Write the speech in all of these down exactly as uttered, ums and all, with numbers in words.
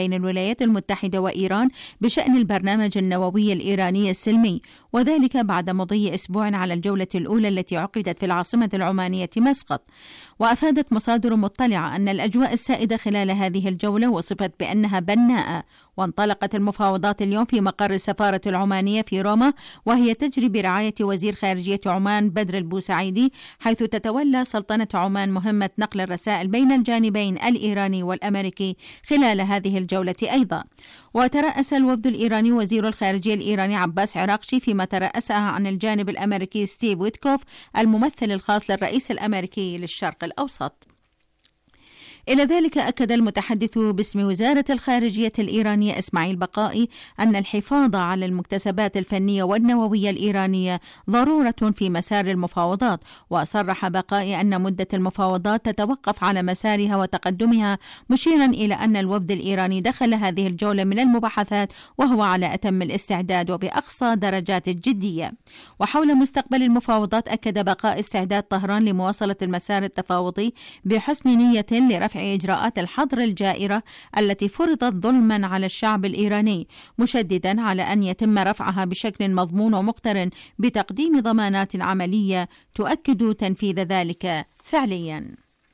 بين الولايات المتحدة وإيران بشأن البرنامج النووي الإيراني السلمي، وذلك بعد مضي أسبوع على الجولة الأولى التي عقدت في العاصمة العمانية مسقط. وأفادت مصادر مطلعة أن الأجواء السائدة خلال هذه الجولة وصفت بأنها بناءة. وانطلقت المفاوضات اليوم في مقر السفارة العمانية في روما، وهي تجري برعاية وزير خارجية عمان بدر البوسعيدي، حيث تتولى سلطنة عمان مهمة نقل الرسائل بين الجانبين الإيراني والأمريكي خلال هذه الجولة أيضا. وترأس الوفد الإيراني وزير الخارجية الإيراني عباس عراقشي، فيما ترأسها عن الجانب الأمريكي ستيف ويتكوف الممثل الخاص للرئيس الأمريكي للشرق الأوسط. إلى ذلك أكد المتحدث باسم وزارة الخارجية الإيرانية إسماعيل بقائي أن الحفاظ على المكتسبات الفنية والنووية الإيرانية ضرورة في مسار المفاوضات. وصرح بقائي أن مدة المفاوضات تتوقف على مسارها وتقدمها، مشيرا إلى أن الوفد الإيراني دخل هذه الجولة من المباحثات وهو على أتم الاستعداد وبأقصى درجات الجدية. وحول مستقبل المفاوضات أكد بقائي استعداد طهران لمواصلة المسار التفاوضي بحسن نية لرفع إجراءات الحظر الجائرة التي فرضت ظلما على الشعب الإيراني، مشددا على أن يتم رفعها بشكل مضمون ومقترن بتقديم ضمانات عملية تؤكد تنفيذ ذلك فعليا.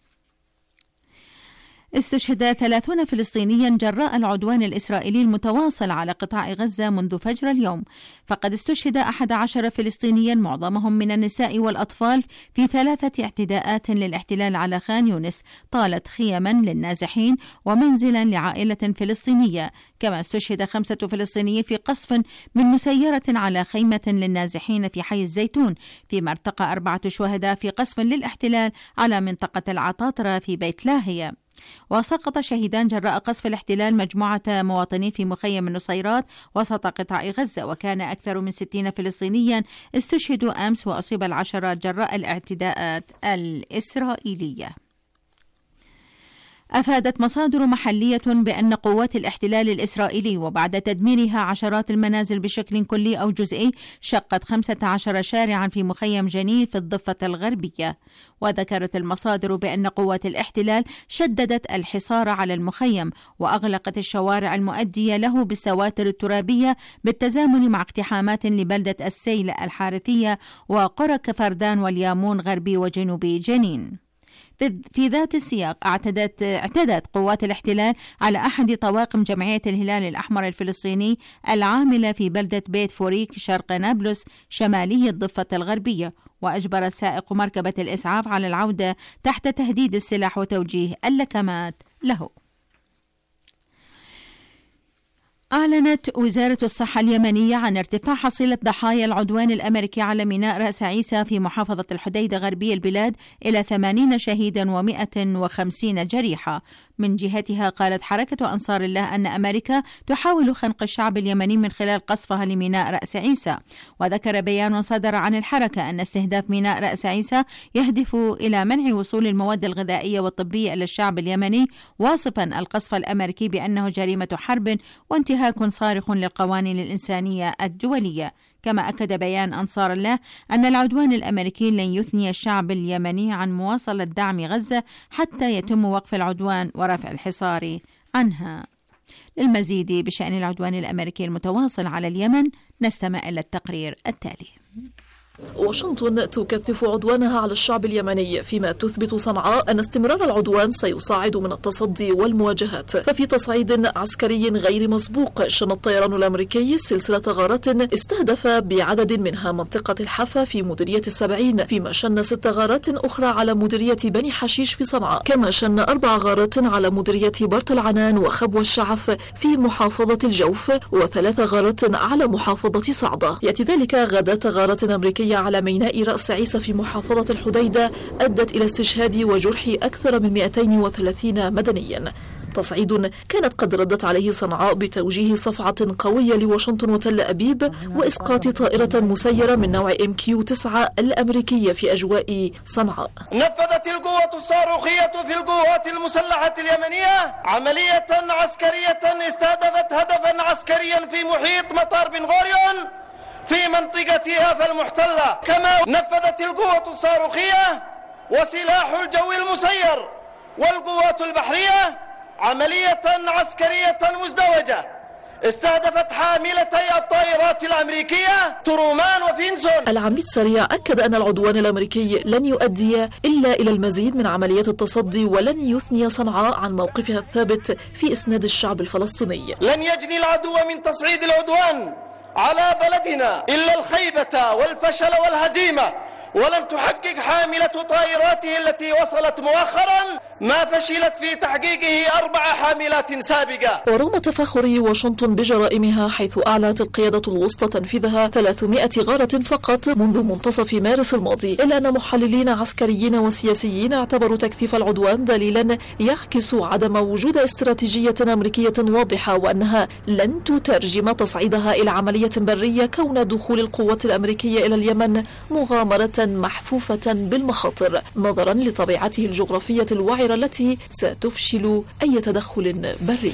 استشهد ثلاثون فلسطينيا جراء العدوان الإسرائيلي المتواصل على قطاع غزة منذ فجر اليوم، فقد استشهد أحد عشر فلسطينيا معظمهم من النساء والأطفال في ثلاثة اعتداءات للاحتلال على خان يونس طالت خيما للنازحين ومنزلا لعائلة فلسطينية. كما استشهد خمسة فلسطينيين في قصف من مسيرة على خيمة للنازحين في حي الزيتون، فيما ارتقى أربعة شهداء في قصف للاحتلال على منطقة العطاطرة في بيت لاهية. وسقط شهيدان جراء قصف الاحتلال مجموعة مواطنين في مخيم النصيرات وسط قطاع غزة، وكان أكثر من ستين فلسطينيا استشهدوا أمس، وأصيب العشرة جراء الاعتداءات الإسرائيلية. أفادت مصادر محلية بأن قوات الاحتلال الإسرائيلي وبعد تدميرها عشرات المنازل بشكل كلي أو جزئي شقت خمسة عشر شارعا في مخيم جنين في الضفة الغربية. وذكرت المصادر بأن قوات الاحتلال شددت الحصار على المخيم وأغلقت الشوارع المؤدية له بالسواتر الترابية بالتزامن مع اقتحامات لبلدة السيل الحارثية وقرى كفردان واليامون غربي وجنوبي جنين. في ذات السياق اعتدت اعتدت قوات الاحتلال على أحد طواقم جمعية الهلال الأحمر الفلسطيني العاملة في بلدة بيت فوريك شرق نابلس شمالي الضفة الغربية، وأجبر سائق مركبة الإسعاف على العودة تحت تهديد السلاح وتوجيه اللكمات له. أعلنت وزارة الصحة اليمنية عن ارتفاع حصيلة ضحايا العدوان الأمريكي على ميناء رأس عيسى في محافظة الحديدة غربي البلاد إلى ثمانين شهيدا ومئة وخمسين جريحة. من جهتها قالت حركة أنصار الله أن أمريكا تحاول خنق الشعب اليمني من خلال قصفها لميناء رأس عيسى. وذكر بيان صدر عن الحركة أن استهداف ميناء رأس عيسى يهدف إلى منع وصول المواد الغذائية والطبية إلى الشعب اليمني، واصفا القصف الأمريكي بأنه جريمة حرب وانتهاك صارخ للقوانين الإنسانية الدولية. كما أكد بيان أنصار الله أن العدوان الأمريكي لن يثني الشعب اليمني عن مواصلة دعم غزة حتى يتم وقف العدوان ورفع الحصار عنها. للمزيد بشأن العدوان الأمريكي المتواصل على اليمن نستمع إلى التقرير التالي. واشنطن تكثف عدوانها على الشعب اليمني، فيما تثبت صنعاء أن استمرار العدوان سيصاعد من التصدي والمواجهات. ففي تصعيد عسكري غير مسبوق شن الطيران الأمريكي سلسلة غارات استهدف بعدد منها منطقة الحفا في مديرية السبعين، فيما شن ست غارات أخرى على مديرية بني حشيش في صنعاء. كما شن أربع غارات على مديرية برت العنان وخبوة الشعف في محافظة الجوف، وثلاث غارات على محافظة صعدة. يأتي ذلك غادات غارات أمريكية على ميناء رأس عيسى في محافظة الحديدة أدت إلى استشهاد وجرح أكثر من مئتين وثلاثين مدنيا. تصعيد كانت قد ردت عليه صنعاء بتوجيه صفعة قوية لواشنطن وتل أبيب وإسقاط طائرة مسيرة من نوع إم كيو تسعة الأمريكية في أجواء صنعاء. نفذت القوة الصاروخية في القوات المسلحة اليمنية عملية عسكرية استهدفت هدفا عسكريا في محيط مطار بن غوريون في منطقتها فالمحتلة. كما نفذت القوة الصاروخية وسلاح الجو المسير والقوات البحرية عملية عسكرية مزدوجة استهدفت حاملتي الطائرات الأمريكية ترومان وفينزون. العميد سريع أكد أن العدوان الأمريكي لن يؤدي إلا إلى المزيد من عمليات التصدي، ولن يثني صنعاء عن موقفها الثابت في إسناد الشعب الفلسطيني. لن يجني العدو من تصعيد العدوان على بلدنا إلا الخيبة والفشل والهزيمة، ولم تحقق حاملة طائراته التي وصلت مؤخرا ما فشلت في تحقيقه أربع حاملات سابقة. ورغم تفاخر واشنطن بجرائمها، حيث أعلنت القيادة الوسطى تنفيذها ثلاثمائة غارة فقط منذ منتصف مارس الماضي، إلا أن محللين عسكريين وسياسيين اعتبروا تكثيف العدوان دليلا يعكس عدم وجود استراتيجية أمريكية واضحة، وأنها لن تترجم تصعيدها إلى عملية برية، كون دخول القوات الأمريكية إلى اليمن مغامرة محفوفة بالمخاطر نظرا لطبيعته الجغرافية الوعرة التي ستفشل أي تدخل بري.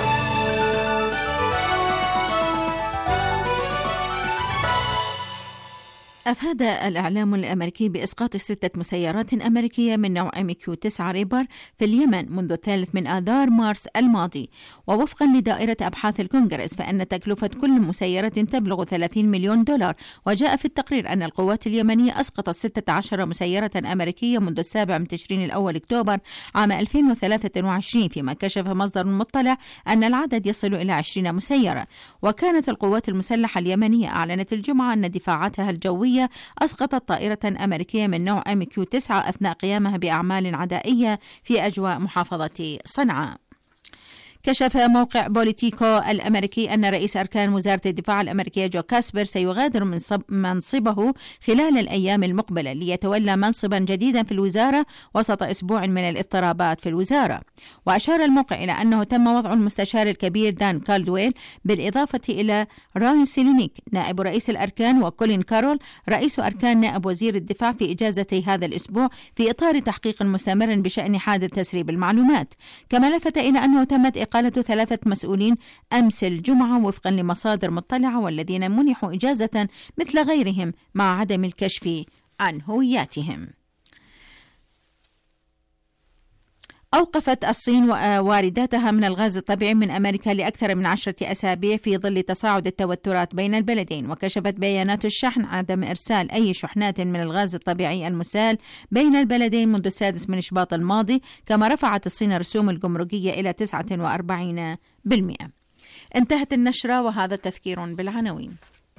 أفاد الإعلام الأمريكي بإسقاط ستة مسيرات أمريكية من نوع إم كيو تسعة ريبر في اليمن منذ الثالث من آذار مارس الماضي. ووفقا لدائرة أبحاث الكونغرس فإن تكلفة كل مسيرة تبلغ ثلاثين مليون دولار. وجاء في التقرير أن القوات اليمنية أسقطت ستة عشر مسيرة أمريكية منذ السابع من تشرين الأول أكتوبر عام ألفين وثلاثة وعشرين، فيما كشف مصدر مطلع أن العدد يصل إلى عشرين مسيرة. وكانت القوات المسلحة اليمنية أعلنت الجمعة أن دفاعاتها الجوية أسقطت طائرة أمريكية من نوع إم كيو تسعة أثناء قيامها بأعمال عدائية في أجواء محافظة صنعاء. كشف موقع بوليتيكو الأمريكي أن رئيس أركان وزارة الدفاع الأمريكية جو كاسبر سيغادر منصبه خلال الأيام المقبلة ليتولى منصبا جديدا في الوزارة وسط أسبوع من الاضطرابات في الوزارة. وأشار الموقع إلى أنه تم وضع المستشار الكبير دان كالدويل بالإضافة إلى راين سيلينيك نائب رئيس الأركان وكولين كارول رئيس أركان نائب وزير الدفاع في إجازة هذا الأسبوع في إطار تحقيق مستمر بشأن حادث تسريب المعلومات. كما لفت إلى أنه تمت إقالة ثلاثة مسؤولين أمس الجمعة وفقا لمصادر مطلعة، والذين منحوا إجازة مثل غيرهم مع عدم الكشف عن هوياتهم. أوقفت الصين وارداتها من الغاز الطبيعي من أمريكا لأكثر من عشرة أسابيع في ظل تصاعد التوترات بين البلدين. وكشفت بيانات الشحن عدم إرسال أي شحنات من الغاز الطبيعي المسال بين البلدين منذ السادس من شباط الماضي. كما رفعت الصين الرسوم الجمركية إلى تسعة وأربعين بالمئة. انتهت النشرة وهذا تذكير بالعناوين.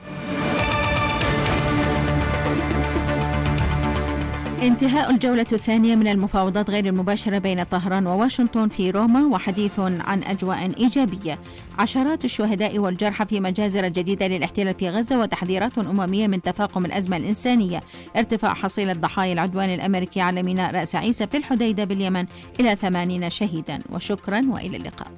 انتهاء الجولة الثانية من المفاوضات غير المباشرة بين طهران وواشنطن في روما وحديث عن أجواء إيجابية. عشرات الشهداء والجرحى في مجازر جديدة للاحتلال في غزة وتحذيرات أممية من تفاقم الأزمة الإنسانية. ارتفاع حصيلة ضحايا العدوان الأمريكي على ميناء رأس عيسى في الحديدة باليمن إلى ثمانين شهيدا. وشكرا وإلى اللقاء.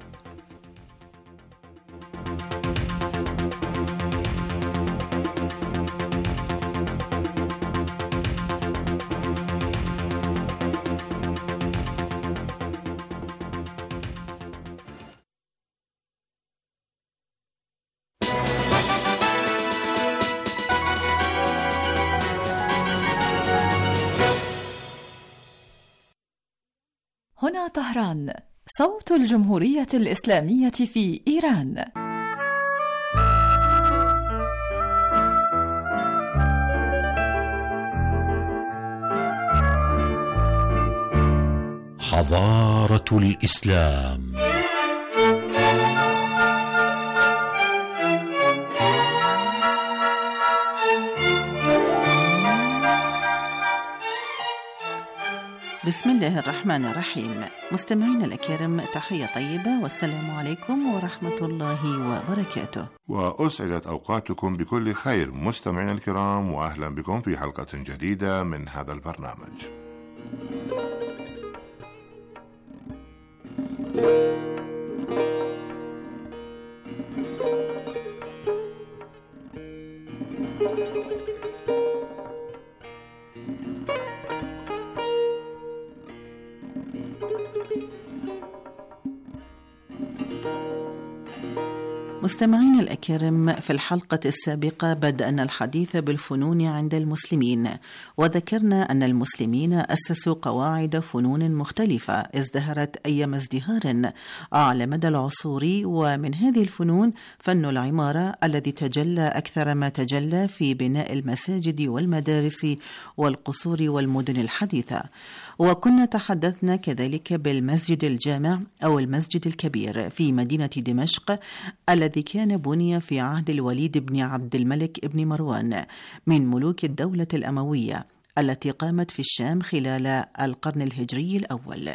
هنا طهران، صوت الجمهورية الإسلامية في إيران. حضارة الإسلام. بسم الله الرحمن الرحيم. مستمعينا الأكارم، تحية طيبة والسلام عليكم ورحمة الله وبركاته، وأسعدت أوقاتكم بكل خير مستمعينا الكرام، وأهلا بكم في حلقة جديدة من هذا البرنامج. مستمعين الأكارم، في الحلقة السابقة بدأنا الحديث بالفنون عند المسلمين، وذكرنا أن المسلمين أسسوا قواعد فنون مختلفة ازدهرت أيام ازدهار على مدى العصور، ومن هذه الفنون فن العمارة الذي تجلى أكثر ما تجلى في بناء المساجد والمدارس والقصور والمدن الحديثة. وكنا تحدثنا كذلك بالمسجد الجامع أو المسجد الكبير في مدينة دمشق الذي كان بني في عهد الوليد بن عبد الملك بن مروان من ملوك الدولة الأموية التي قامت في الشام خلال القرن الهجري الأول.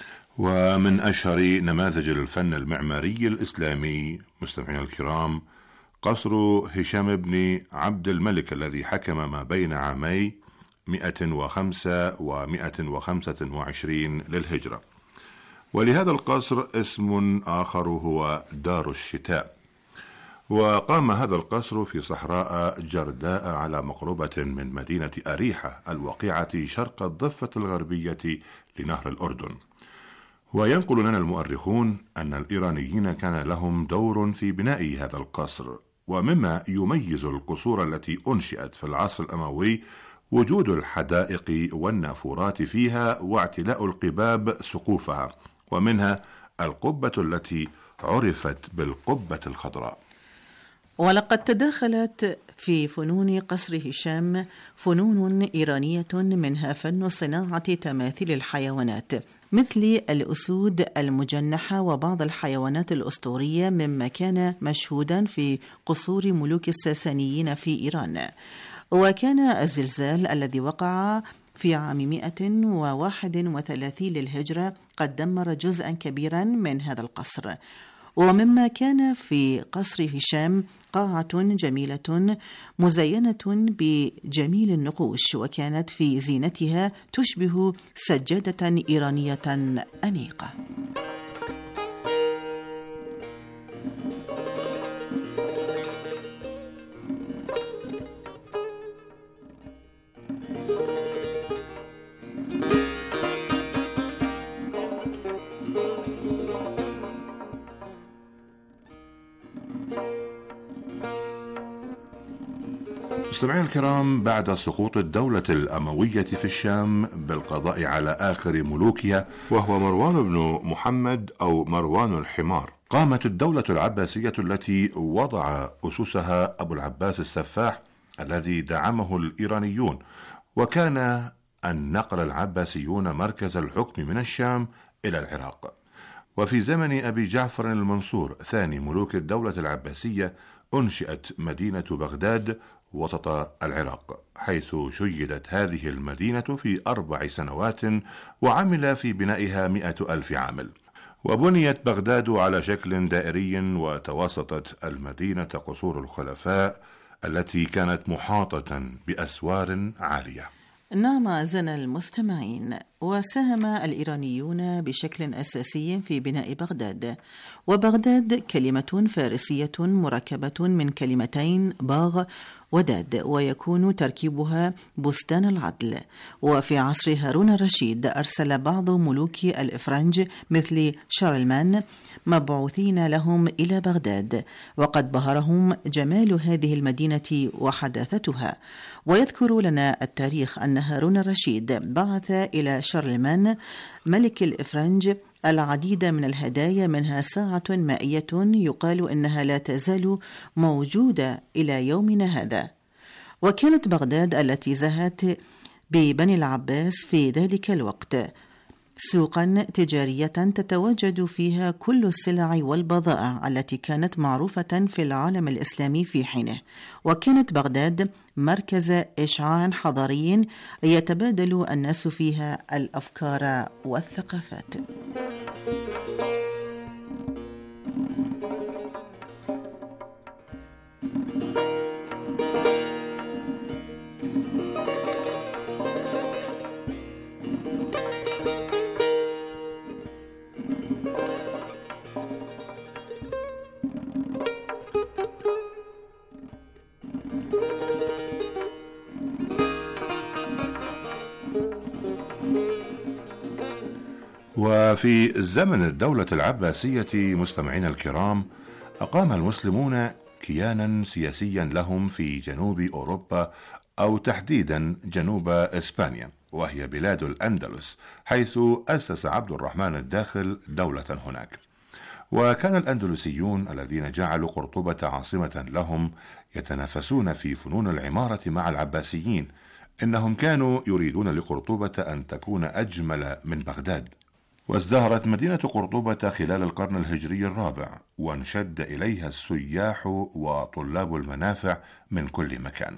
ومن أشهر نماذج الفن المعماري الإسلامي مستمعينا الكرام قصر هشام بن عبد الملك الذي حكم ما بين عامي مئة وخمسة ومئة وخمسة وعشرين للهجرة. ولهذا القصر اسم آخر هو دار الشتاء. وقام هذا القصر في صحراء جرداء على مقربة من مدينة أريحة الواقعة شرق الضفة الغربية لنهر الأردن. وينقل لنا المؤرخون أن الإيرانيين كان لهم دور في بناء هذا القصر، ومما يميز القصور التي أنشئت في العصر الأموي وجود الحدائق والنافورات فيها واعتلاء القباب سقوفها، ومنها القبة التي عرفت بالقبة الخضراء. ولقد تداخلت في فنون قصر هشام فنون إيرانية، منها فن صناعة تماثيل الحيوانات مثل الأسود المجنحة وبعض الحيوانات الأسطورية، مما كان مشهودا في قصور ملوك الساسانيين في إيران. وكان الزلزال الذي وقع في عام مئة وواحد وثلاثين للهجرة قد دمر جزءا كبيرا من هذا القصر. ومما كان في قصر هشام قاعة جميلة مزينة بجميل النقوش، وكانت في زينتها تشبه سجادة إيرانية أنيقة. مستمعينا الكرام، بعد سقوط الدولة الأموية في الشام بالقضاء على آخر ملوكها وهو مروان بن محمد أو مروان الحمار، قامت الدولة العباسية التي وضع أسسها أبو العباس السفاح الذي دعمه الإيرانيون، وكان أن نقل العباسيون مركز الحكم من الشام إلى العراق. وفي زمن أبي جعفر المنصور ثاني ملوك الدولة العباسية أنشئت مدينة بغداد وسط العراق، حيث شيدت هذه المدينة في أربع سنوات وعمل في بنائها مئة ألف عامل. وبنيت بغداد على شكل دائري، وتوسطت المدينة قصور الخلفاء التي كانت محاطة بأسوار عالية. نعم أعزائنا المستمعين، وساهم الإيرانيون بشكل أساسي في بناء بغداد. وبغداد كلمة فارسية مركبة من كلمتين باغ وداد، ويكون تركيبها بستان العدل. وفي عصر هارون الرشيد أرسل بعض ملوك الإفرنج مثل شارلمان مبعوثين لهم إلى بغداد، وقد بهرهم جمال هذه المدينة وحداثتها. ويذكر لنا التاريخ أن هارون الرشيد بعث إلى شارلمان ملك الإفرنج العديد من الهدايا، منها ساعة مائية يقال إنها لا تزال موجودة إلى يومنا هذا. وكانت بغداد التي زهت ببني العباس في ذلك الوقت سوقا تجارية تتواجد فيها كل السلع والبضائع التي كانت معروفة في العالم الإسلامي في حينه. وكانت بغداد مركز إشعاع حضاري يتبادل الناس فيها الأفكار والثقافات. وفي زمن الدولة العباسية مستمعين الكرام أقام المسلمون كيانا سياسيا لهم في جنوب أوروبا، أو تحديدا جنوب إسبانيا، وهي بلاد الأندلس، حيث أسس عبد الرحمن الداخل دولة هناك. وكان الأندلسيون الذين جعلوا قرطبة عاصمة لهم يتنافسون في فنون العمارة مع العباسيين، إنهم كانوا يريدون لقرطبة أن تكون أجمل من بغداد. وازدهرت مدينة قرطبة خلال القرن الهجري الرابع، وانشد إليها السياح وطلاب المنافع من كل مكان.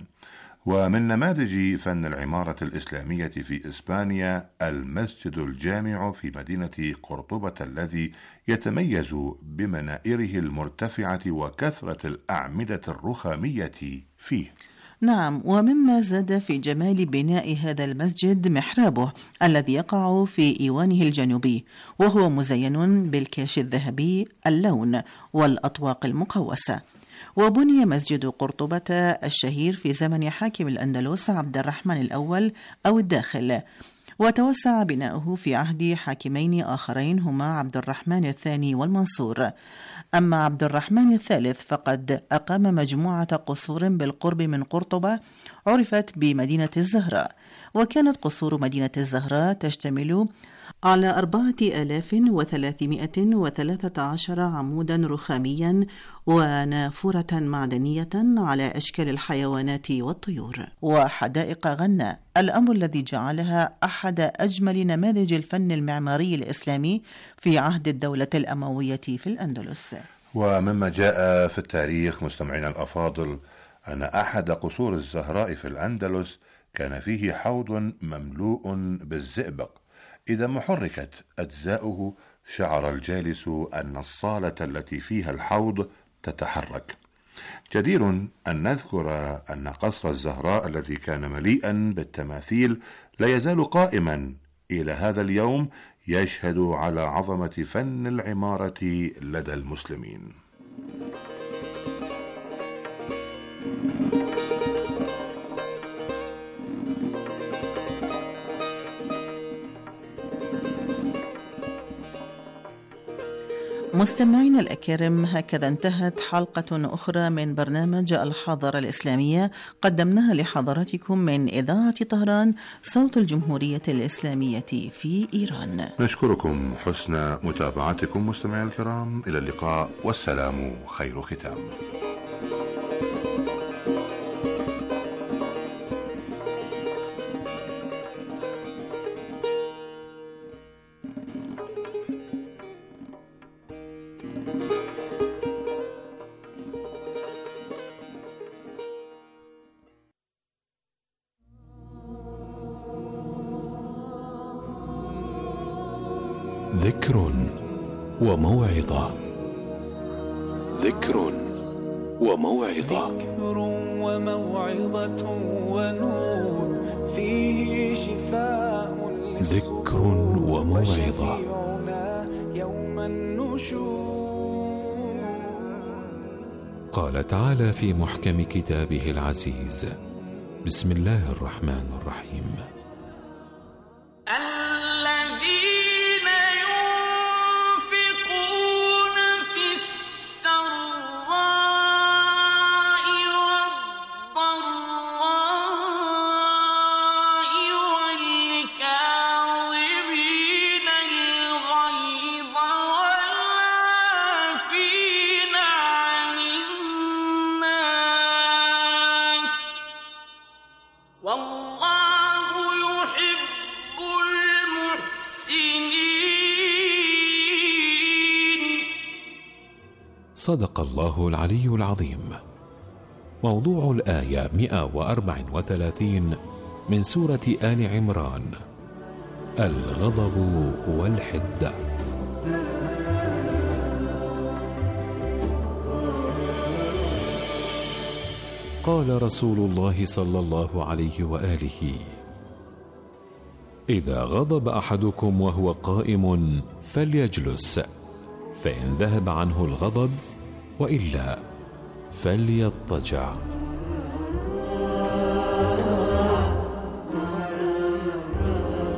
ومن نماذج فن العمارة الإسلامية في إسبانيا المسجد الجامع في مدينة قرطبة، الذي يتميز بمنائره المرتفعة وكثرة الأعمدة الرخامية فيه. نعم، ومما زاد في جمال بناء هذا المسجد محرابه الذي يقع في إيوانه الجنوبي، وهو مزين بالكاش الذهبي اللون والأطواق المقوسة. وبني مسجد قرطبة الشهير في زمن حاكم الأندلس عبد الرحمن الأول أو الداخل، وتوسع بناؤه في عهد حاكمين آخرين هما عبد الرحمن الثاني والمنصور. أما عبد الرحمن الثالث فقد أقام مجموعة قصور بالقرب من قرطبة عرفت بمدينة الزهراء، وكانت قصور مدينة الزهراء تشتمل على أربعة آلاف وثلاثمائة وثلاثة عشر عمودا رخاميا ونافورة معدنية على أشكال الحيوانات والطيور، وحدائق غنى، الأمر الذي جعلها أحد أجمل نماذج الفن المعماري الإسلامي في عهد الدولة الأموية في الأندلس. ومما جاء في التاريخ مستمعينا الأفاضل أن أحد قصور الزهراء في الأندلس كان فيه حوض مملوء بالزئبق، إذا ما حركت أجزاؤه شعر الجالس أن الصالة التي فيها الحوض تتحرك. جدير أن نذكر أن قصر الزهراء الذي كان مليئا بالتماثيل لا يزال قائما إلى هذا اليوم، يشهد على عظمة فن العمارة لدى المسلمين. مستمعين الأكارم، هكذا انتهت حلقة أخرى من برنامج الحاضرة الإسلامية قدمناها لحضراتكم من إذاعة طهران صوت الجمهورية الإسلامية في إيران. نشكركم حسن متابعتكم مستمعي الكرام، إلى اللقاء والسلام خير ختام. ذكر وموعظة. ذكر وموعظة. ذكر وموعظة ونور فيه شفاء. ذكر وموعظة. يوم النشور. قال تعالى في محكم كتابه العزيز: بسم الله الرحمن الرحيم: صدق الله العلي العظيم. موضوع الآية مئة وأربعة وثلاثين من سورة آل عمران: الغضب والحدة. قال رسول الله صلى الله عليه وآله: إذا غضب أحدكم وهو قائم فليجلس، فإن ذهب عنه الغضب وإلا فليضطجع.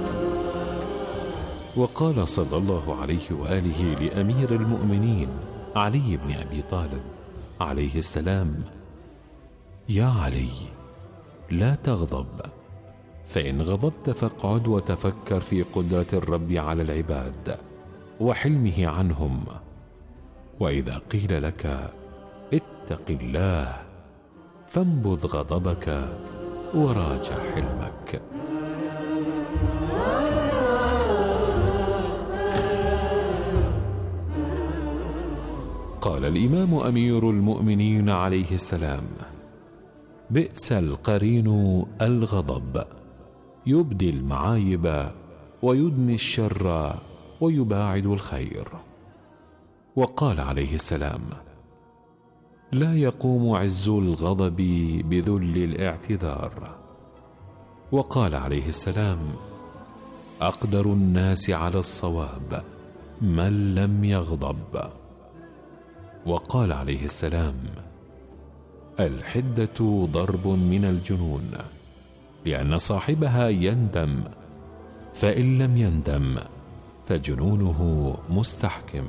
وقال صلى الله عليه وآله لأمير المؤمنين علي بن أبي طالب عليه السلام: يا علي، لا تغضب، فإن غضبت فاقعد وتفكر في قدرة الرب على العباد وحلمه عنهم، وإذا قيل لك اتق الله فانبذ غضبك وراجع حلمك. قال الإمام أمير المؤمنين عليه السلام: بئس القرين الغضب، يبدي المعايب ويدني الشر ويباعد الخير. وقال عليه السلام: لا يقوم عز الغضب بذل الاعتذار. وقال عليه السلام: أقدر الناس على الصواب من لم يغضب. وقال عليه السلام: الحدة ضرب من الجنون، لأن صاحبها يندم، فإن لم يندم فجنونه مستحكم.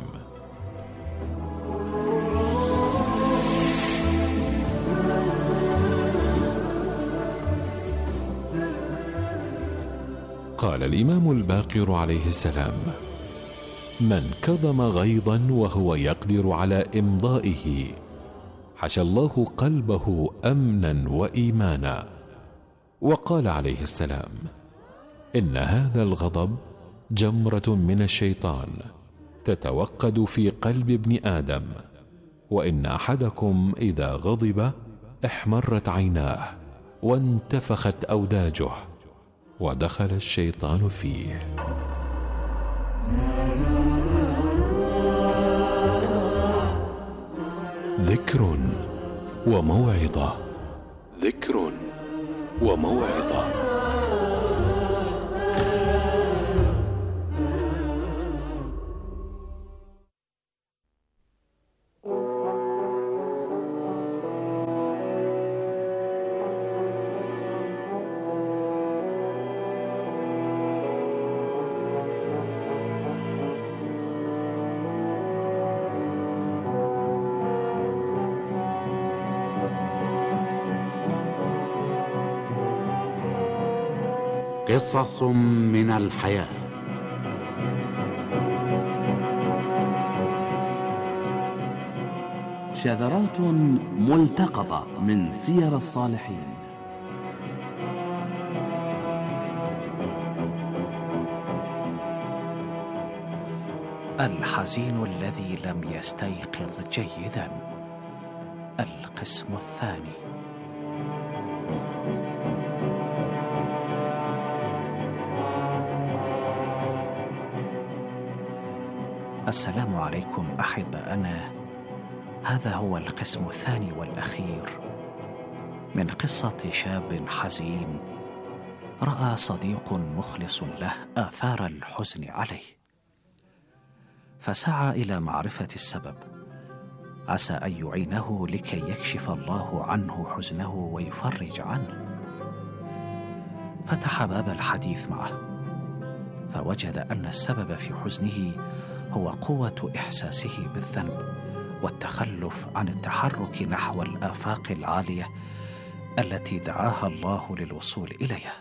قال الإمام الباقر عليه السلام: من كظم غيظا وهو يقدر على إمضائه حشى الله قلبه أمنا وإيمانا. وقال عليه السلام: إن هذا الغضب جمرة من الشيطان تتوقد في قلب ابن آدم، وإن أحدكم إذا غضب احمرت عيناه وانتفخت أوداجه ودخل الشيطان فيه. ذكر وموعظة، ذكر وموعظة. قصص من الحياة. شذرات ملتقطة من سير الصالحين. الحزين الذي لم يستيقظ جيدا، القسم الثاني. السلام عليكم أحباءنا، هذا هو القسم الثاني والأخير من قصة شاب حزين رأى صديق مخلص له آثار الحزن عليه، فسعى إلى معرفة السبب عسى أن يعينه لكي يكشف الله عنه حزنه ويفرج عنه. فتح باب الحديث معه، فوجد أن السبب في حزنه هو قوة إحساسه بالذنب والتخلف عن التحرك نحو الآفاق العالية التي دعاها الله للوصول إليها.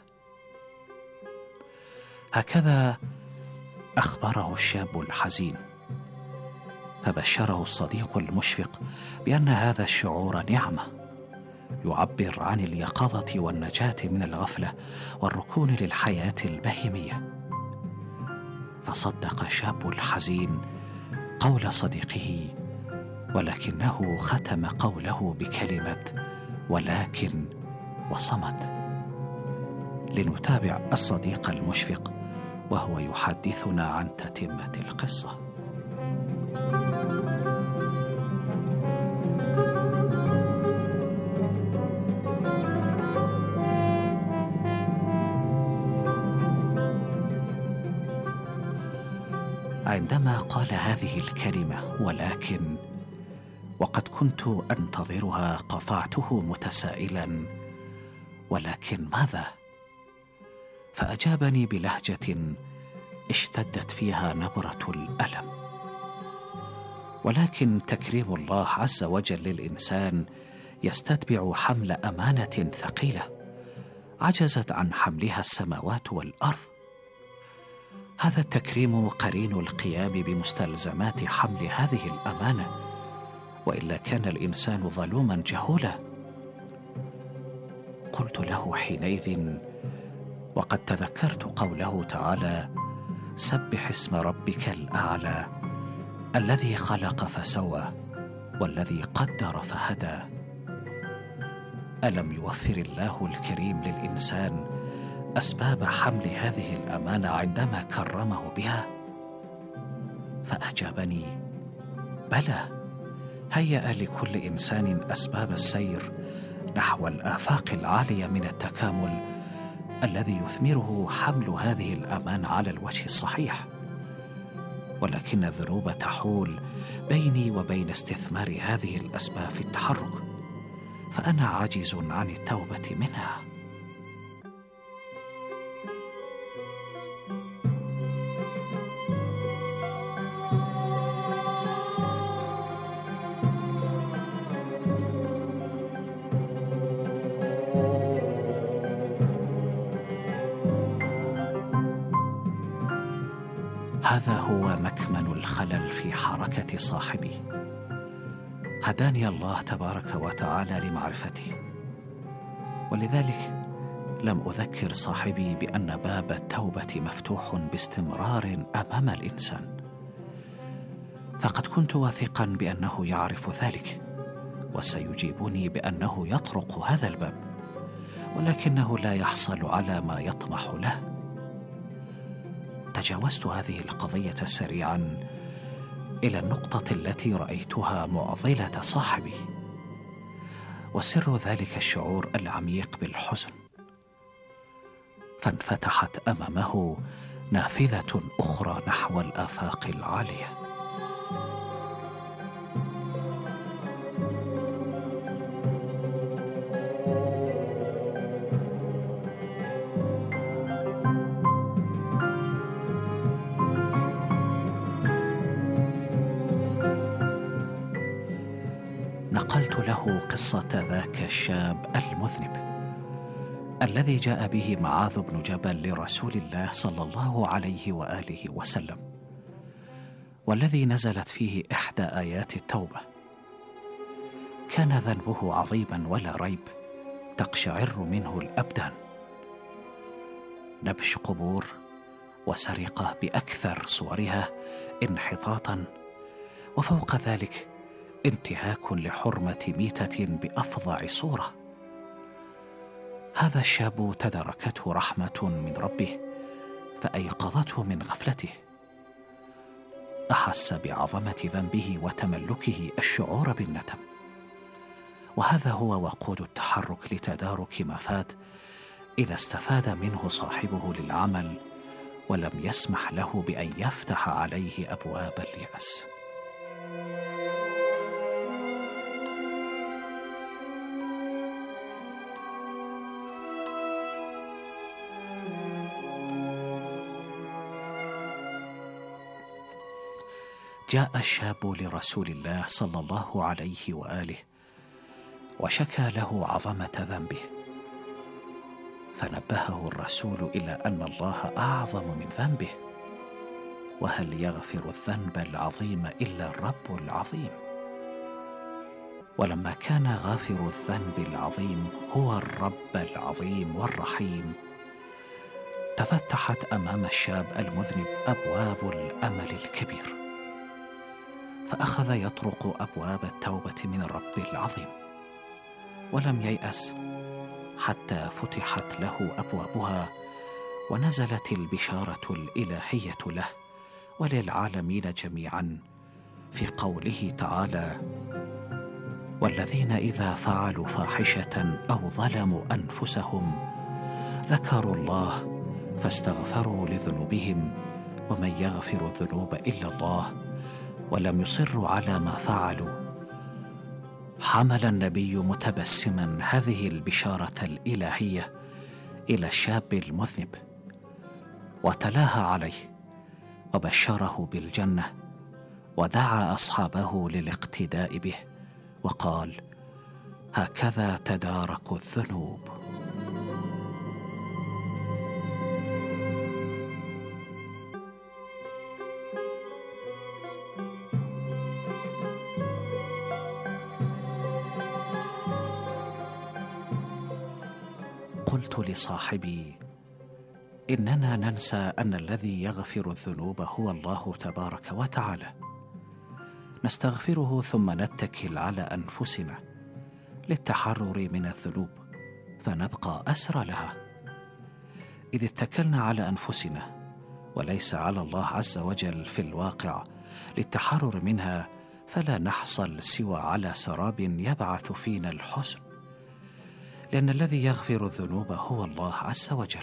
هكذا أخبره الشاب الحزين، فبشره الصديق المشفق بأن هذا الشعور نعمة يعبر عن اليقظة والنجاة من الغفلة والركون للحياة البهيمية. فصدق الشاب الحزين قول صديقه، ولكنه ختم قوله بكلمة ولكن وصمت. لنتابع الصديق المشفق وهو يحدثنا عن تتمة القصة. عندما قال هذه الكلمة ولكن وقد كنت أنتظرها، قطعته متسائلا: ولكن ماذا؟ فأجابني بلهجة اشتدت فيها نبرة الألم: ولكن تكريم الله عز وجل للإنسان يستتبع حمل أمانة ثقيلة عجزت عن حملها السماوات والأرض. هذا التكريم قرين القيام بمستلزمات حمل هذه الأمانة، وإلا كان الإنسان ظلوما جهولا. قلت له حينئذ وقد تذكرت قوله تعالى: سبح اسم ربك الأعلى الذي خلق فسوى والذي قدر فهدى. ألم يوفر الله الكريم للإنسان أسباب حمل هذه الأمانة عندما كرمه بها؟ فأجابني: بلى، هيأ لكل إنسان أسباب السير نحو الآفاق العالية من التكامل الذي يثمره حمل هذه الأمانة على الوجه الصحيح، ولكن الذنوب تحول بيني وبين استثمار هذه الأسباب في التحرك، فأنا عاجز عن التوبة منها. هذا هو مكمن الخلل في حركة صاحبي. هداني الله تبارك وتعالى لمعرفته، ولذلك لم أذكر صاحبي بأن باب التوبة مفتوح باستمرار أمام الإنسان، فقد كنت واثقا بأنه يعرف ذلك وسيجيبني بأنه يطرق هذا الباب، ولكنه لا يحصل على ما يطمح له. تجاوزت هذه القضية سريعا إلى النقطة التي رأيتها معضلة صاحبي، وسر ذلك الشعور العميق بالحزن، فانفتحت أمامه نافذة أخرى نحو الآفاق العالية. نقلت له قصة ذاك الشاب المذنب الذي جاء به معاذ بن جبل لرسول الله صلى الله عليه وآله وسلم، والذي نزلت فيه إحدى آيات التوبة. كان ذنبه عظيما ولا ريب تقشعر منه الأبدان: نبش قبور وسرقة بأكثر صورها انحطاطا، وفوق ذلك انتهاك لحرمة ميتة بأفظع صورة. هذا الشاب تدركته رحمة من ربه فأيقظته من غفلته، أحس بعظمة ذنبه وتملكه الشعور بالندم، وهذا هو وقود التحرك لتدارك ما فات إذا استفاد منه صاحبه للعمل ولم يسمح له بأن يفتح عليه أبواب اليأس. جاء الشاب لرسول الله صلى الله عليه وآله وشكى له عظمة ذنبه، فنبهه الرسول إلى أن الله أعظم من ذنبه، وهل يغفر الذنب العظيم إلا الرب العظيم؟ ولما كان غافر الذنب العظيم هو الرب العظيم والرحيم، تفتحت أمام الشاب المذنب أبواب الأمل الكبير، فأخذ يطرق أبواب التوبة من الرب العظيم، ولم ييأس حتى فتحت له أبوابها ونزلت البشارة الإلهية له وللعالمين جميعا في قوله تعالى: والذين إذا فعلوا فاحشة أو ظلموا أنفسهم ذكروا الله فاستغفروا لذنوبهم ومن يغفر الذنوب إلا الله ولم يصروا على ما فعلوا. حمل النبي متبسما هذه البشارة الإلهية إلى الشاب المذنب وتلاها عليه وبشره بالجنة ودعا أصحابه للاقتداء به وقال: هكذا تدارك الذنوب. قلت لصاحبي: إننا ننسى أن الذي يغفر الذنوب هو الله تبارك وتعالى. نستغفره ثم نتكل على أنفسنا للتحرر من الذنوب فنبقى أسرى لها. إذ اتكلنا على أنفسنا وليس على الله عز وجل في الواقع للتحرر منها، فلا نحصل سوى على سراب يبعث فينا الحزن، لأن الذي يغفر الذنوب هو الله عز وجل.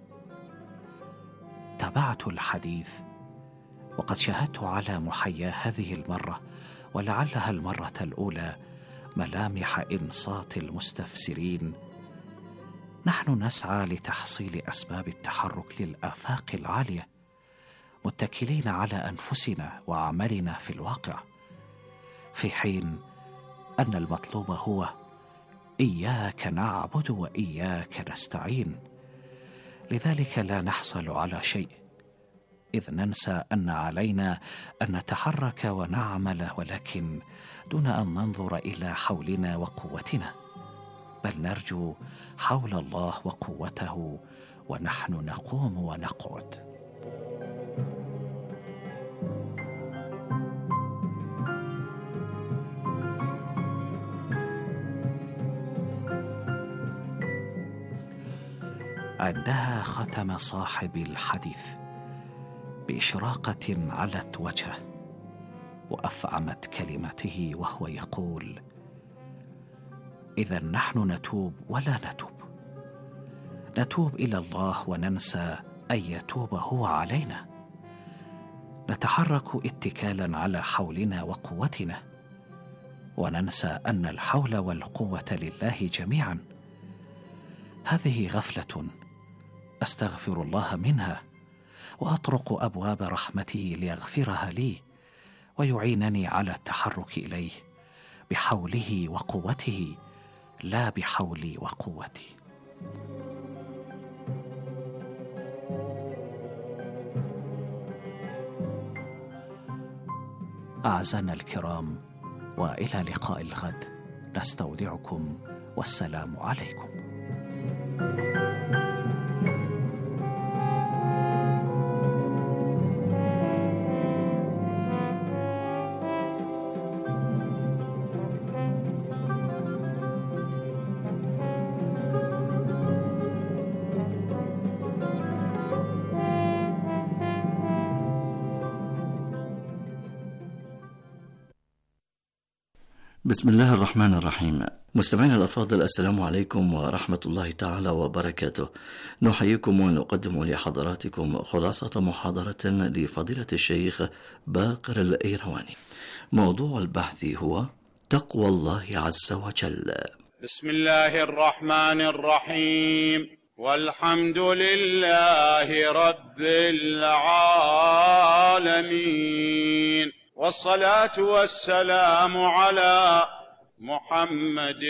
تابعت الحديث وقد شاهدت على محيا هذه المرة، ولعلها المرة الأولى، ملامح إنصات المستفسرين. نحن نسعى لتحصيل أسباب التحرك للآفاق العالية، متكلين على أنفسنا وعملنا في الواقع، في حين أن المطلوب هو إياك نعبد وإياك نستعين. لذلك لا نحصل على شيء، إذ ننسى أن علينا أن نتحرك ونعمل، ولكن دون أن ننظر إلى حولنا وقوتنا، بل نرجو حول الله وقوته ونحن نقوم ونقعد. عندها ختم صاحب الحديث بإشراقة علت وجهه وأفعمت كلمته وهو يقول: إذا نحن نتوب ولا نتوب، نتوب إلى الله وننسى أن يتوب هو علينا، نتحرك اتكالا على حولنا وقوتنا، وننسى أن الحول والقوة لله جميعا. هذه غفلة أستغفر الله منها، وأطرق أبواب رحمته ليغفرها لي ويعينني على التحرك إليه بحوله وقوته لا بحولي وقوتي. أعزائنا الكرام، وإلى لقاء الغد، نستودعكم والسلام عليكم. بسم الله الرحمن الرحيم. مستمعينا الأفاضل، السلام عليكم ورحمة الله تعالى وبركاته. نحييكم ونقدم لحضراتكم خلاصة محاضرة لفضيلة الشيخ باقر الإيرواني. موضوع البحث هو تقوى الله عز وجل. بسم الله الرحمن الرحيم، والحمد لله رب العالمين، والصلاة والسلام على محمد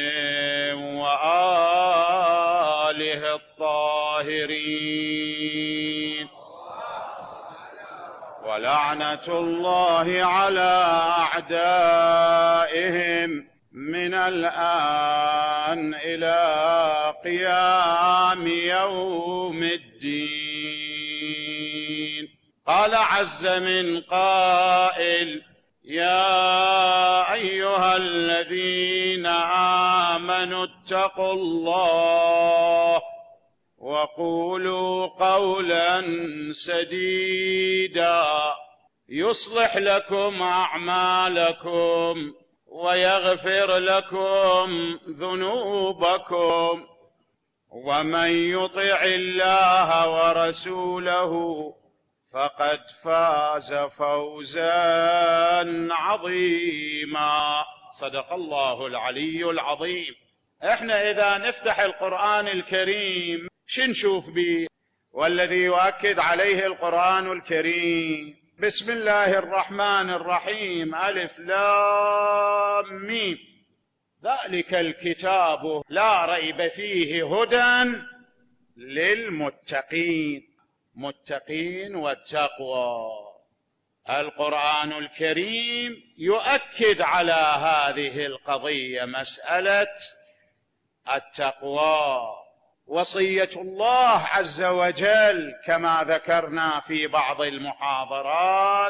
وآله الطاهرين، ولعنة الله على أعدائهم من الآن إلى قيام يوم الدين. قال عز من قائل: يا أيها الذين آمنوا اتقوا الله وقولوا قولا سديدا يصلح لكم أعمالكم ويغفر لكم ذنوبكم، ومن يطع الله ورسوله فقد فاز فوزا عظيما. صدق الله العلي العظيم. احنا اذا نفتح القرآن الكريم شنشوف به؟ والذي يؤكد عليه القرآن الكريم بسم الله الرحمن الرحيم، ألف لام ميم، ذلك الكتاب لا ريب فيه هدى للمتقين، متقين والتقوى. القرآن الكريم يؤكد على هذه القضية، مسألة التقوى، وصية الله عز وجل كما ذكرنا في بعض المحاضرات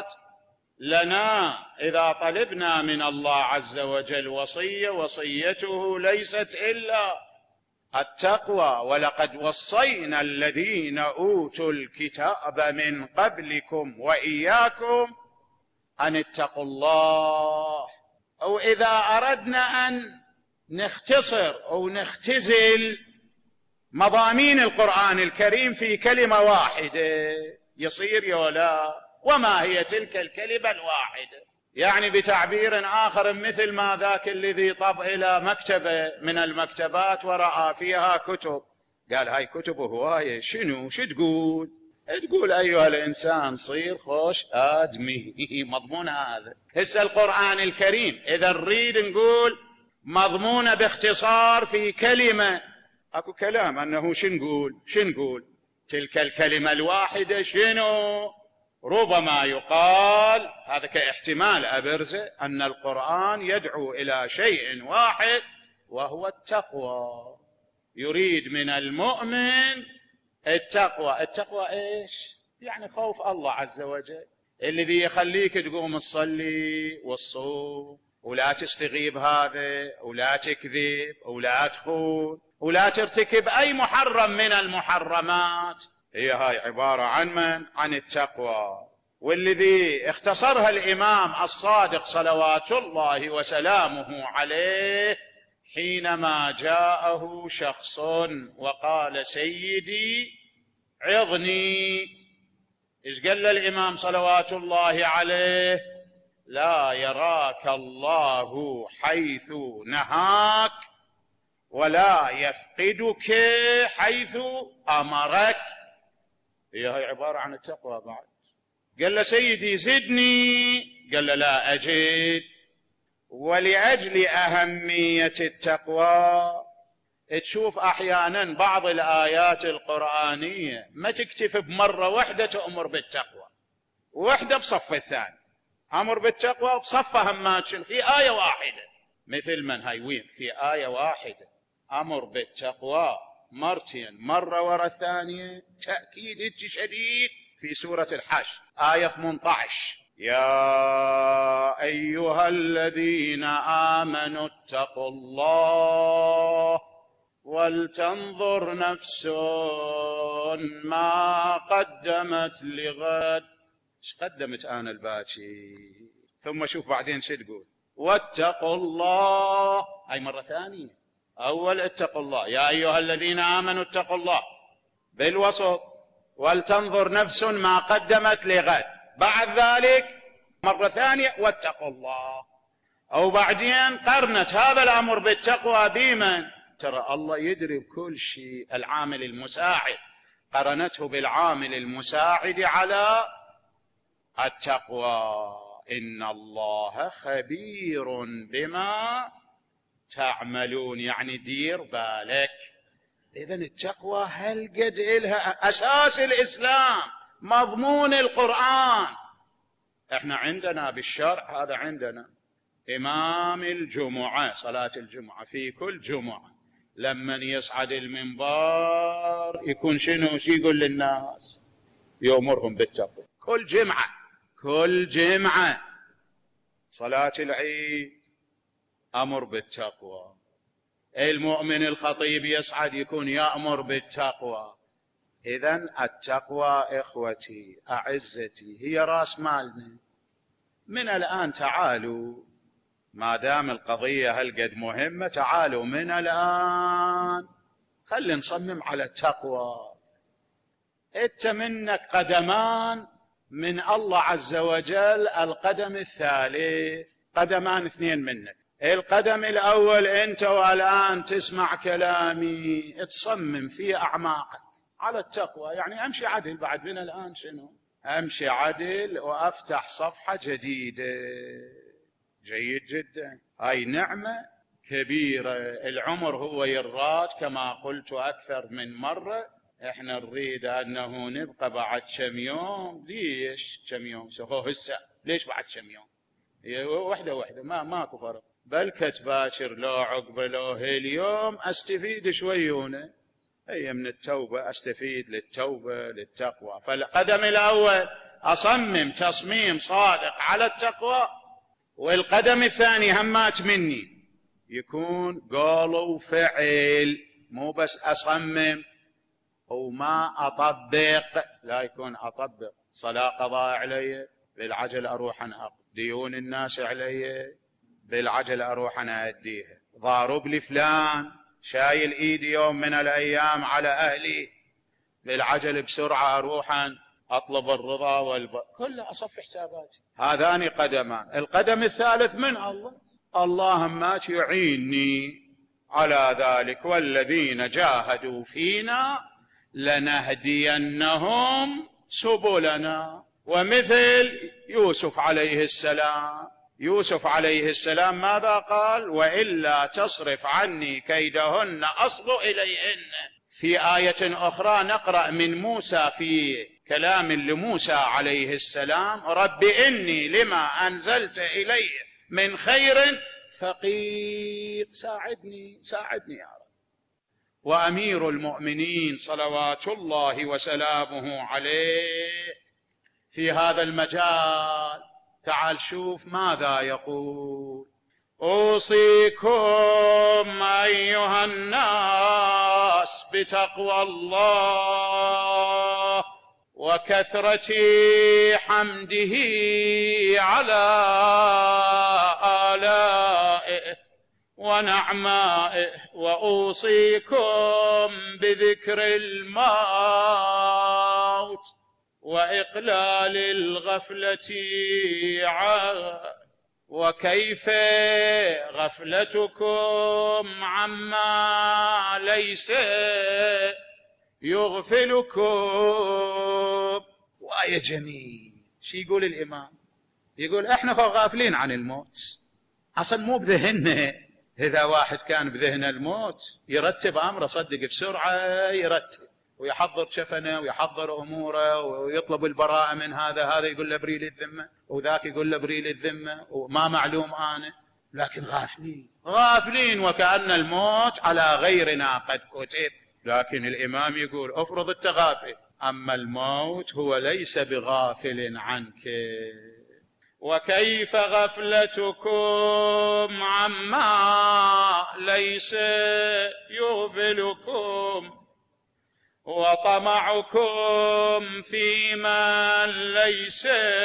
لنا إذا طلبنا من الله عز وجل وصية، وصيته ليست إلا التقوى. ولقد وصينا الذين أوتوا الكتاب من قبلكم وإياكم أن اتقوا الله. أو إذا أردنا أن نختصر أو نختزل مضامين القرآن الكريم في كلمة واحدة يصير يولا، وما هي تلك الكلمة الواحدة؟ يعني بتعبير آخر، مثل ما ذاك الذي طب إلى مكتبة من المكتبات ورأى فيها كتب، قال هاي كتب هواية، شنو شو تقول؟ تقول أيها الإنسان صير خوش آدمي. مضمون هذا. هسه القرآن الكريم إذا نريد نقول مضمون باختصار في كلمة، أكو كلام أنه شو نقول شو نقول تلك الكلمة الواحدة شنو؟ ربما يقال هذا كاحتمال أبرزه أن القرآن يدعو إلى شيء واحد وهو التقوى، يريد من المؤمن التقوى. التقوى إيش؟ يعني خوف الله عز وجل، الذي يخليك تقوم تصلي والصوم ولا تستغيب هذا ولا تكذب ولا تخون ولا ترتكب أي محرم من المحرمات. هي هاي عبارة عن من؟ عن التقوى. والذي اختصرها الإمام الصادق صلوات الله وسلامه عليه حينما جاءه شخص وقال سيدي عظني، إيش قال الإمام صلوات الله عليه؟ لا يراك الله حيث نهاك ولا يفقدك حيث أمرك. هي هاي عبارة عن التقوى. بعد قال له سيدي زدني، قال له لا أجد. ولأجل أهمية التقوى تشوف أحيانا بعض الآيات القرآنية ما تكتفي بمرة واحدة تأمر بالتقوى، وواحدة بصف الثاني، أمر بالتقوى بصفها ما تشل في آية واحدة. مثل من هاي وين في آية واحدة أمر بالتقوى مرتين، مرة ورا الثانية تأكيد شديد في سورة الحشر آية ثمانية عشر، يا أيها الذين آمنوا اتقوا الله ولتنظر نفس ما قدمت لغد. ايش قدمت آن الباكي؟ ثم شوف بعدين شو تقول، واتقوا الله. هاي مرة ثانية، أول اتقوا الله، يا أيها الذين آمنوا اتقوا الله بالوسط، ولتنظر نفس ما قدمت لغد. بعد ذلك مرة ثانية واتقوا الله. أو بعدين قرنت هذا الأمر بالتقوى بمن؟ ترى الله يدري بكل شيء، العامل المساعد، قرنته بالعامل المساعد على التقوى. إن الله خبير بما تعملون، يعني دير بالك. إذن التقوى هل قد إلها أساس الإسلام، مضمون القرآن. احنا عندنا بالشرع هذا، عندنا إمام الجمعة، صلاة الجمعة في كل جمعة لمن يصعد المنبر يكون شنو شي يقول للناس؟ يأمرهم بالتقوى. كل جمعة كل جمعة. صلاة العيد أمر بالتقوى. المؤمن الخطيب يصعد يكون يأمر بالتقوى. إذن التقوى إخوتي أعزتي هي رأس مالنا. من الآن تعالوا، ما دام القضية هالقد مهمة، تعالوا من الآن خلي نصمم على التقوى. إنت منك قدمان من الله عز وجل، القدم الثالث، قدمان اثنين منك. القدم الأول أنت والآن تسمع كلامي، تصمم في أعماقك على التقوى، يعني أمشي عدل بعد من الآن. شنو أمشي عدل وأفتح صفحة جديدة. جيد جدا، هاي نعمة كبيرة. العمر هو يراد كما قلت أكثر من مرة. احنا نريد أنه نبقى بعد كم يوم. ليش كم يوم؟ سهو هسه ليش بعد كم يوم؟ وحدة وحدة، ما ماكو فرق. بل كتباكر لو عقبه لو اليوم أستفيد شويونه. هي من التوبة أستفيد للتوبة للتقوى. فالقدم الأول أصمم تصميم صادق على التقوى، والقدم الثاني همات مني يكون قول وفعل، مو بس أصمم وما أطبق. لا يكون أطبق صلاة قضاء علي بالعجل أروح أنهق، ديون الناس علي بالعجل أروح أنا أديها، ضارب لي فلان شايل إيدي يوم من الأيام على أهلي بالعجل بسرعة أروح أن أطلب الرضا والب... كله أصف حساباتي. هذان قدمان. القدم الثالث من الله. اللهم يعيني على ذلك، والذين جاهدوا فينا لنهدينهم سبلنا. ومثل يوسف عليه السلام، يوسف عليه السلام ماذا قال؟ وإلا تصرف عني كيدهن أصب إليهن. في آية أخرى نقرأ من موسى في كلام لموسى عليه السلام: رب إني لما أنزلت إلي من خير فقير. ساعدني ساعدني يا رب. وأمير المؤمنين صلوات الله وسلامه عليه في هذا المجال تعال شوف ماذا يقول: أوصيكم أيها الناس بتقوى الله وكثرة حمده على آلائه ونعمائه، وأوصيكم بذكر الموت وإقلال الغفلة عنه. وكيف غفلتكم عما ليس يغفلكم. وآية جميل. شي يقول الإمام؟ يقول احنا غافلين عن الموت، أصلا مو بذهننا. إذا واحد كان بذهن الموت يرتب أمره، صدق بسرعة يرتب ويحضر شفنه ويحضر أموره ويطلب البراءة من هذا، هذا يقول له بريل الذمة وذاك يقول له بريل الذمة وما معلوم أنا. لكن غافلين غافلين وكأن الموت على غيرنا قد كتب. لكن الإمام يقول افرض التغافل، أما الموت هو ليس بغافل عنك. وكيف غفلتكم عما ليس يغفلكم وطمعكم في من ليس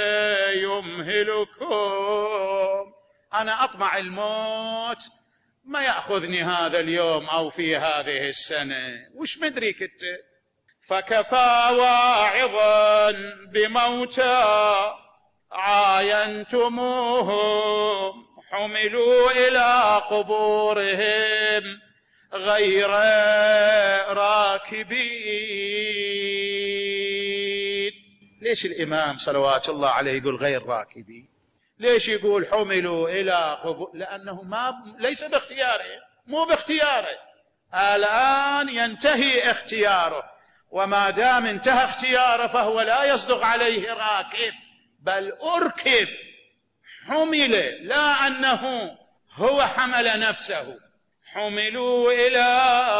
يمهلكم. أنا أطمع الموت ما يأخذني هذا اليوم أو في هذه السنة، وش مدري كنت. فكفى واعظا بموتى عاينتموهم حملوا إلى قبورهم غير راكبين. ليش الإمام صلوات الله عليه يقول غير راكبين؟ ليش يقول حملوا إلى قبور؟ لأنه ما ليس باختياره، مو باختياره. الآن ينتهي اختياره، وما دام انتهى اختياره فهو لا يصدق عليه راكب، بل أركب. حمل، لا أنه هو حمل نفسه. حملوا إلى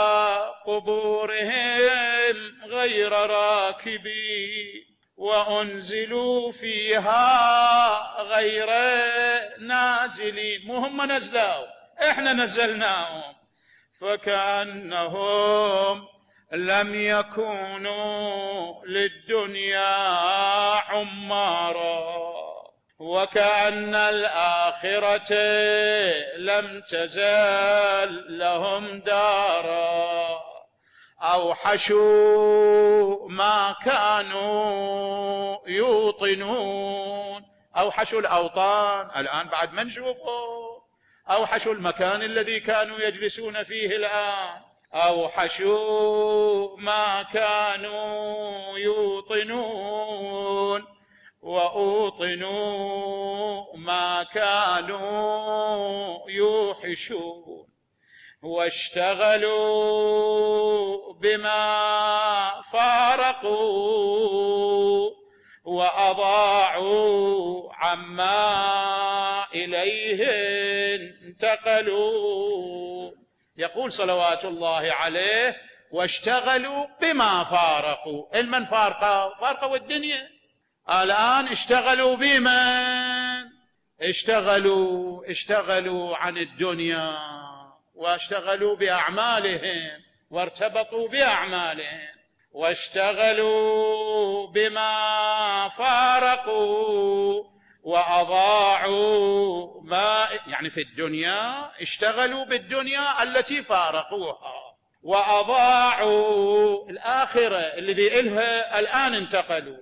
قبورهم غير راكبين وأنزلوا فيها غير نازلين. مو هم نزلوا، إحنا نزلناهم. فكأنهم لم يكونوا للدنيا عمارا، وكأن الآخرة لم تزال لهم دارا. أوحشوا ما كانوا يوطنون. أوحشوا الأوطان، الآن بعد ما نشوفه. أوحشوا المكان الذي كانوا يجلسون فيه الآن. أوحشوا ما كانوا يوطنون وأوطنوا ما كانوا يوحشون واشتغلوا بما فارقوا وأضاعوا عما إليه انتقلوا. يقول صلوات الله عليه واشتغلوا بما فارقوا. المن فارقوا؟ فارقوا الدنيا. الآن اشتغلوا بمن؟ اشتغلوا اشتغلوا عن الدنيا واشتغلوا بأعمالهم وارتبطوا بأعمالهم واشتغلوا بما فارقوا وأضاعوا ما يعني في الدنيا اشتغلوا بالدنيا التي فارقوها وأضاعوا الآخرة اللي إلها الآن انتقلوا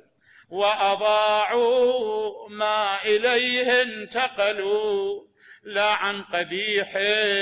وأضاعوا ما إليه انتقلوا لا عن قبيح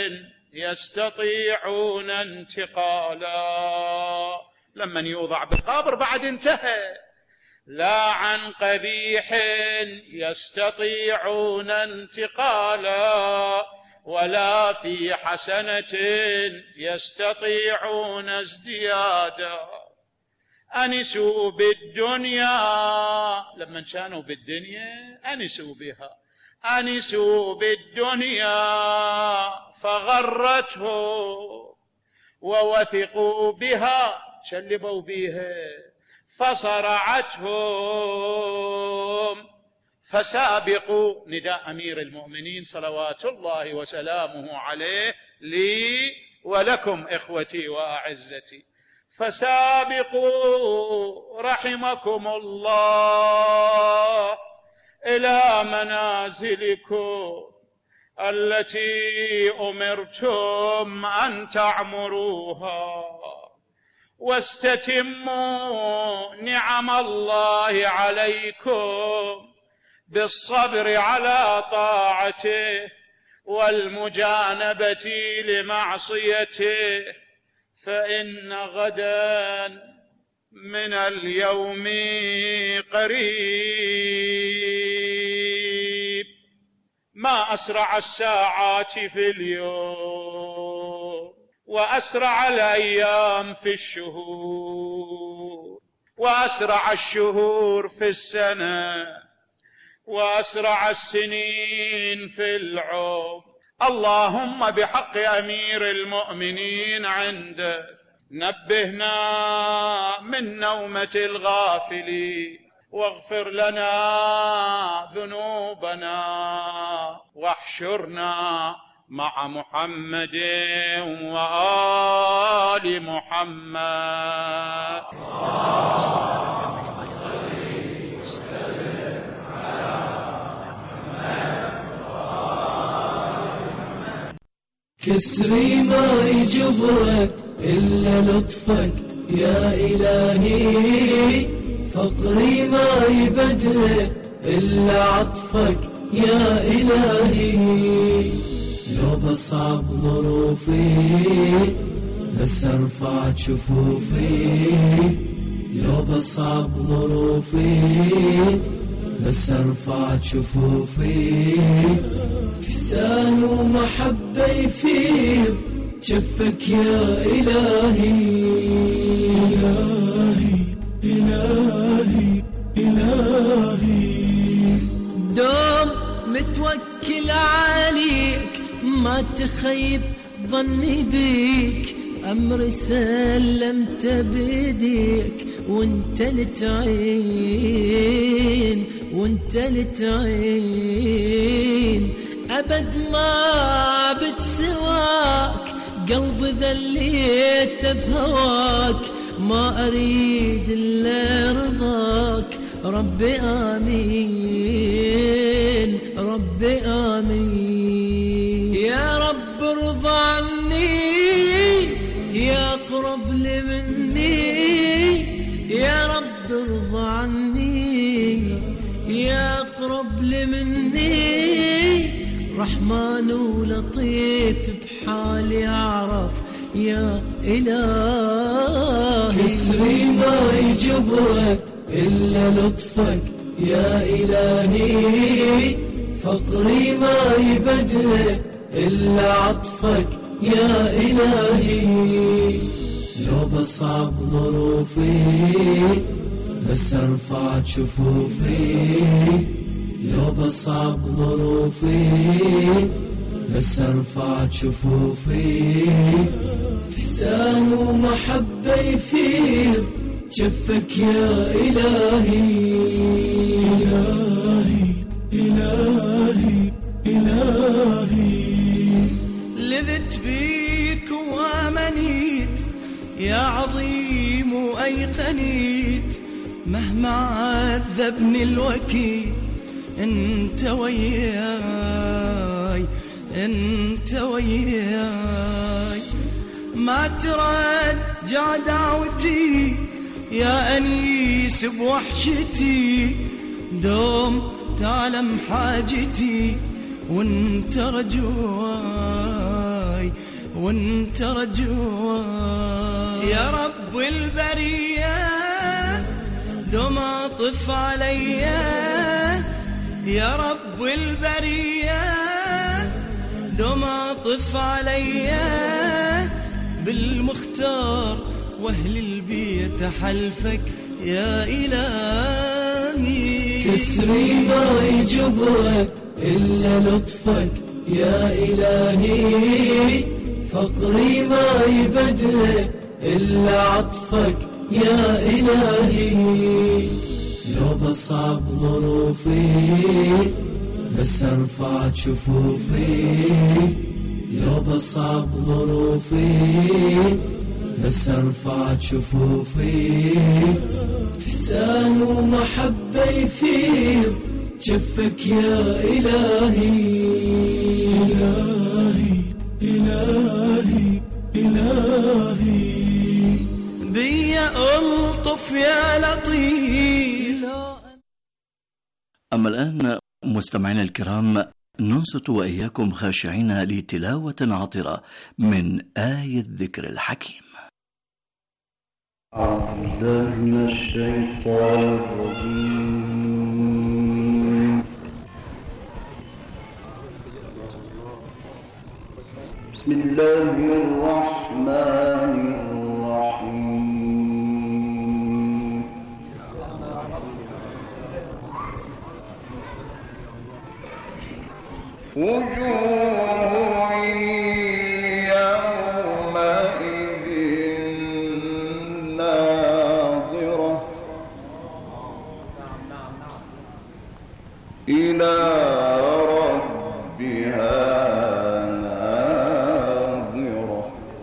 يستطيعون انتقالا. لمن يوضع بالقبر بعد انتهى. لا عن قبيح يستطيعون انتقالا ولا في حسنة يستطيعون ازديادا. أنسوا بالدنيا لما كانوا بالدنيا أنسوا بها. أنسوا بالدنيا فغرته ووثقوا بها شلبوا بها فصرعتهم. فسابقوا نداء أمير المؤمنين صلوات الله وسلامه عليه لي ولكم إخوتي وأعزتي. فسابقوا رحمكم الله إلى منازلكم التي أمرتم أن تعمروها واستتموا نعم الله عليكم بالصبر على طاعته والمجانبة لمعصيته فإن غدا من اليوم قريب. ما أسرع الساعات في اليوم وأسرع الأيام في الشهور وأسرع الشهور في السنة وأسرع السنين في العمر. اللهم بحق أمير المؤمنين عندك نبهنا من نومة الغافلين واغفر لنا ذنوبنا واحشرنا مع محمد وآل محمد. كسري ما يجبرك إلا لطفك يا إلهي، فقري ما يبدلك إلا عطفك يا إلهي. لو بصعب ظروفي بس ارفع شفوفي، لو بصعب ظروفي بس ارفع شفوفي. إحسان ومحبة يفيض شفك يا إلهي. إلهي إلهي إلهي دوم متوكل عليك ما تخيب ظني بيك، أمر سلمت بيديك وانت لتعين وانت لتعين. أبد ما بتسواك قلب ذليت بهواك، ما أريد إلا رضاك ربي آمين ربي آمين. يا رب ارضى عني يا قرب لي مني، يا رب ارضى عني يا قرب لي مني. رحمن ولطيف بحالي أعرف يا إلهي. كسري ما يجبرك إلا لطفك يا إلهي فقري ما يبدله إلا عطفك يا إلهي. لو بصعب ظروفي بس ارفع شفوفي، لو بصعب ظروفي بس ارفع شفوفي. إحسان ومحبة يفيض جفك يا إلهي. إلهي إلهي إلهي لذت بيك وامنيت يا عظيم وأيقنيت، مهما عذبني الوكيل انت وياي انت وياي. ما ترجع دعوتي يا أنيس بوحشتي، دوم تعلم حاجتي وانت رجواي وانت رجواي. يا رب البرية دوم اطف عليا، يا رب البرية دوم اطف عليا. بالمختار واهل البيت حلفك يا إلهي. كسري ما يجبرك إلا لطفك يا إلهي، فقري ما يبدلك إلا عطفك يا إلهي. لو بصعب ظروفي بس ارفع شفوفي، لو بصعب ظروفي بس ارفع شفوفي. إحسان ومحبة يفيض جفك يا إلهي. إلهي إلهي إلهي بيا ألطف يا لطيف. أما الآن مستمعينا الكرام ننصت وإياكم خاشعين لتلاوة عطرة من آية الذكر الحكيم. أعوذ بالله من الشيطان الرجيم. بسم الله الرحمن الرحيم. وجوه يومئذ ناظرة إلى ربها ناظرة.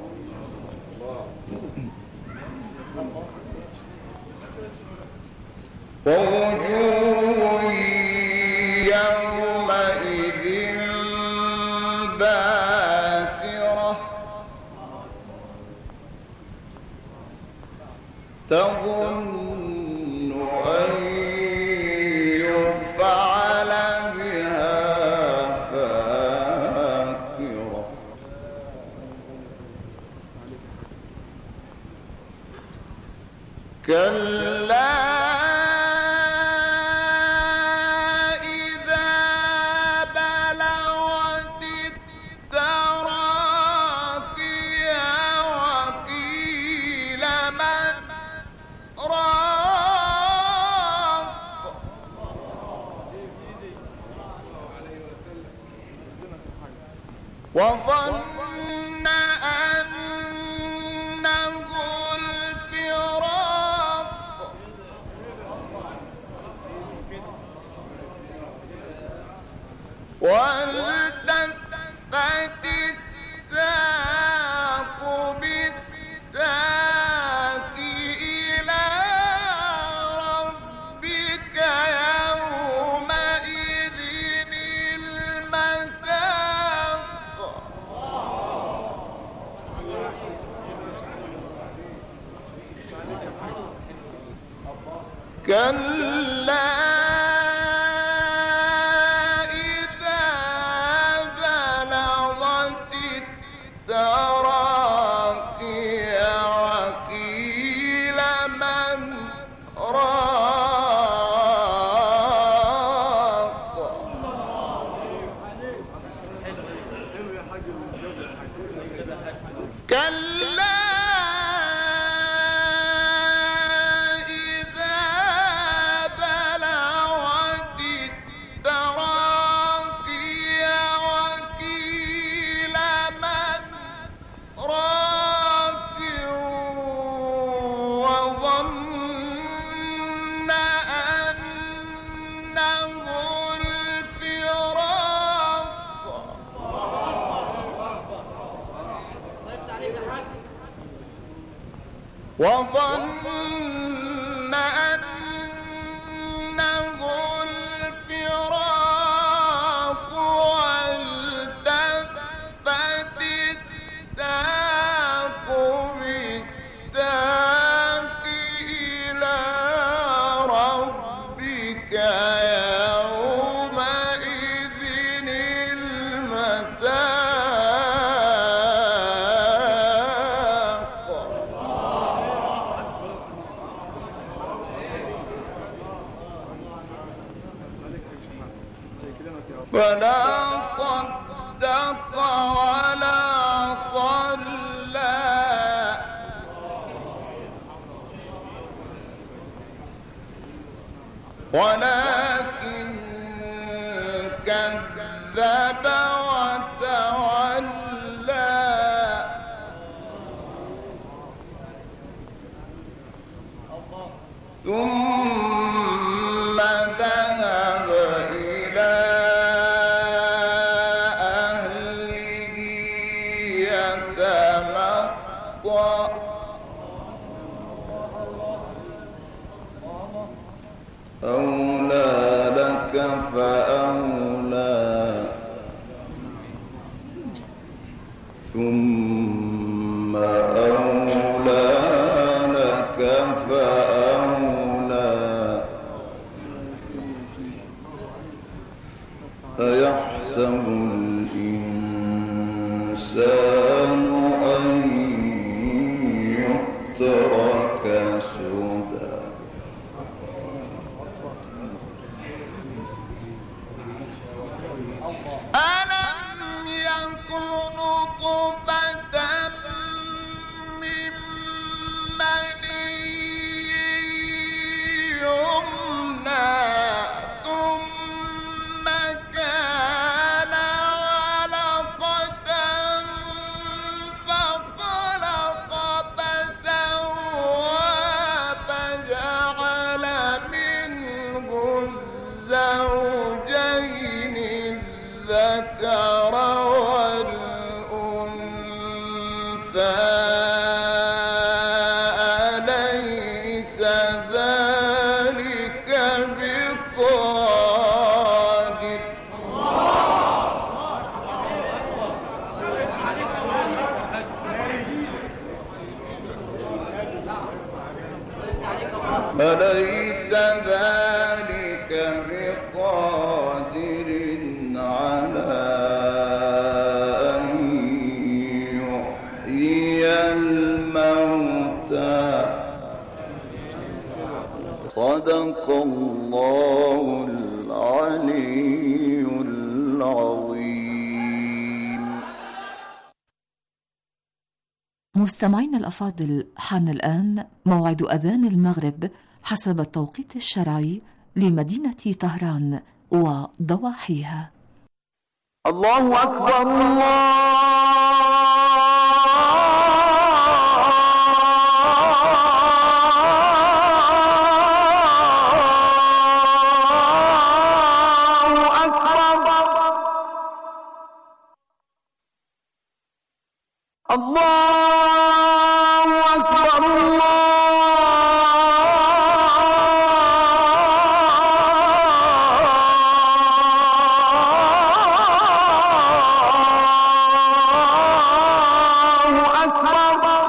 ووجوه يومئذ باسرة تظن أن يفعل بها فاقرة. كلا وظن أنه الفراق والتفت الساق بالساق إلى ربك يومئذ المساق. كلا إذا بلغت التراقي وقيل من راق. كلا إذا بلغت التراقي وقيل من راق وظن أنه الفراق وظن أنه الفراق والتفت الساق بالساق إلى ربك يومئذ المساق فلا صدق ولا صلى ولكن كذب وتولى ثم ذهب إلى أهله يتمطى أولى لك فأولى ثم أولى لك فأولى أيحسب الإنسان أن يترك سدى ألم يكن نطفة من مني يمنى ثم كان علقة فخلق فسوى فجعل منه الزوجين الذكر والأنثى أليس ذلك بقادر أليس ذلك بقادر على أن يحيي الموتى صدق الله العلي العظيم. مستمعين الأفاضل، حان الآن موعد أذان المغرب حسب التوقيت الشرعي لمدينة طهران وضواحيها. الله أكبر الله أكبر الله أكبر الله أكبر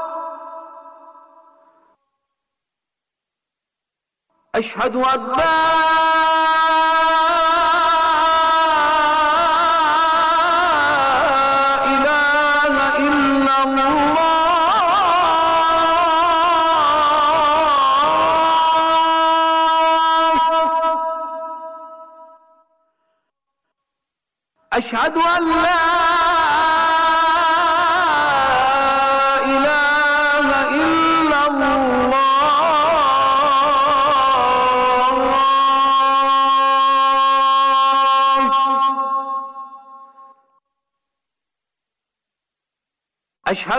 أشهد أن لا أشهد أن لا أشهد